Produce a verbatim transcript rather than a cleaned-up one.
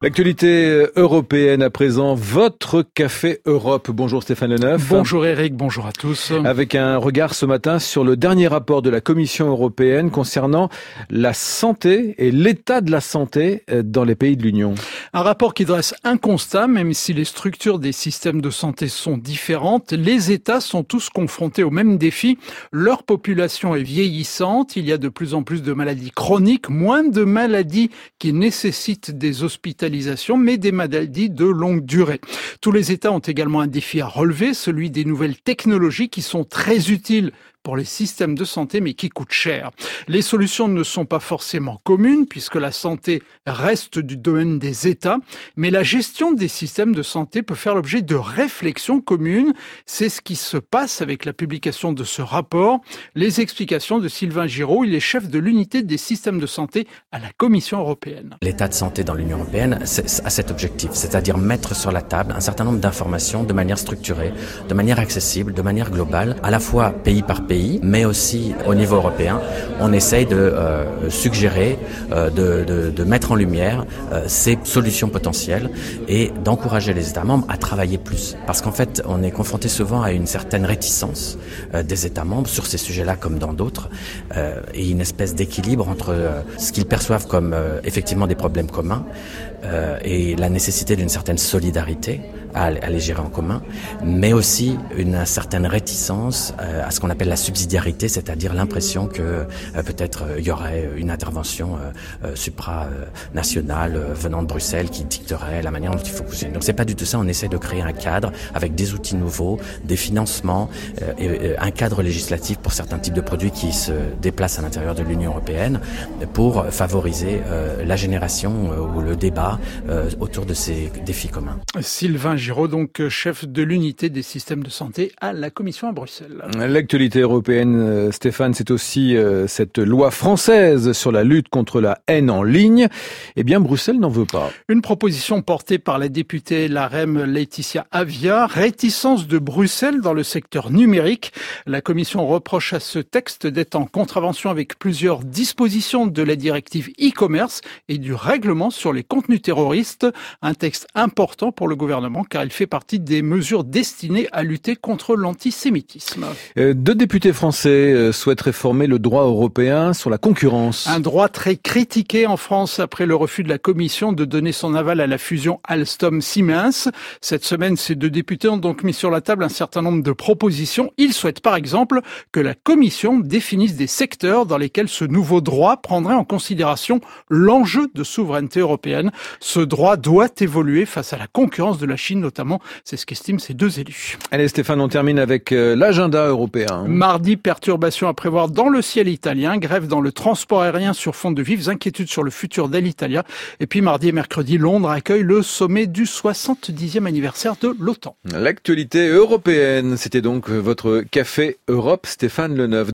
L'actualité européenne à présent, votre Café Europe. Bonjour Stéphane Leneuf. Bonjour Eric, bonjour à tous. Avec un regard ce matin sur le dernier rapport de la Commission européenne concernant la santé et l'état de la santé dans les pays de l'Union. Un rapport qui dresse un constat, même si les structures des systèmes de santé sont différentes, les États sont tous confrontés au même défi. Leur population est vieillissante, il y a de plus en plus de maladies chroniques, moins de maladies qui nécessitent des hospitalisations, mais des maladies de longue durée. Tous les États ont également un défi à relever, celui des nouvelles technologies qui sont très utiles pour les systèmes de santé, mais qui coûtent cher. Les solutions ne sont pas forcément communes, puisque la santé reste du domaine des États, mais la gestion des systèmes de santé peut faire l'objet de réflexions communes. C'est ce qui se passe avec la publication de ce rapport. Les explications de Sylvain Giraud, il est chef de l'unité des systèmes de santé à la Commission européenne. L'état de santé dans l'Union européenne a cet objectif, c'est-à-dire mettre sur la table un certain nombre d'informations de manière structurée, de manière accessible, de manière globale, à la fois pays par pays, pays, mais aussi au niveau européen, on essaye de euh, suggérer, euh, de, de, de mettre en lumière euh, ces solutions potentielles et d'encourager les États membres à travailler plus. Parce qu'en fait, on est confronté souvent à une certaine réticence euh, des États membres sur ces sujets-là comme dans d'autres, euh, et une espèce d'équilibre entre euh, ce qu'ils perçoivent comme euh, effectivement des problèmes communs euh, et la nécessité d'une certaine solidarité à, à les gérer en commun, mais aussi une certaine réticence euh, à ce qu'on appelle la subsidiarité, c'est-à-dire l'impression que euh, peut-être il euh, y aurait une intervention euh, euh, supranationale euh, venant de Bruxelles qui dicterait la manière dont il faut fonctionner. Donc c'est pas du tout ça, on essaie de créer un cadre avec des outils nouveaux, des financements euh, et euh, un cadre législatif pour certains types de produits qui se déplacent à l'intérieur de l'Union européenne pour favoriser euh, la génération euh, ou le débat euh, autour de ces défis communs. Sylvain Giraud, donc chef de l'unité des systèmes de santé à la Commission à Bruxelles. L'actualité européenne, Stéphane, c'est aussi euh, cette loi française sur la lutte contre la haine en ligne. Eh bien, Bruxelles n'en veut pas. Une proposition portée par la députée LaREM Laetitia Avia, réticence de Bruxelles dans le secteur numérique. La Commission reproche à ce texte d'être en contravention avec plusieurs dispositions de la directive e-commerce et du règlement sur les contenus terroristes. Un texte important pour le gouvernement car il fait partie des mesures destinées à lutter contre l'antisémitisme. Euh, deux députés français souhaitent réformer le droit européen sur la concurrence. Un droit très critiqué en France après le refus de la Commission de donner son aval à la fusion Alstom-Siemens. Cette semaine, ces deux députés ont donc mis sur la table un certain nombre de propositions. Ils souhaitent par exemple que la Commission définisse des secteurs dans lesquels ce nouveau droit prendrait en considération l'enjeu de souveraineté européenne. Ce droit doit évoluer face à la concurrence de la Chine notamment. C'est ce qu'estiment ces deux élus. Allez Stéphane, on termine avec euh, l'agenda européen. Mardi, perturbations à prévoir dans le ciel italien, grève dans le transport aérien sur fond de vives inquiétudes sur le futur d'Alitalia. Et puis mardi et mercredi, Londres accueille le sommet du soixante-dixième anniversaire de l'OTAN. L'actualité européenne, c'était donc votre Café Europe, Stéphane Leneuf.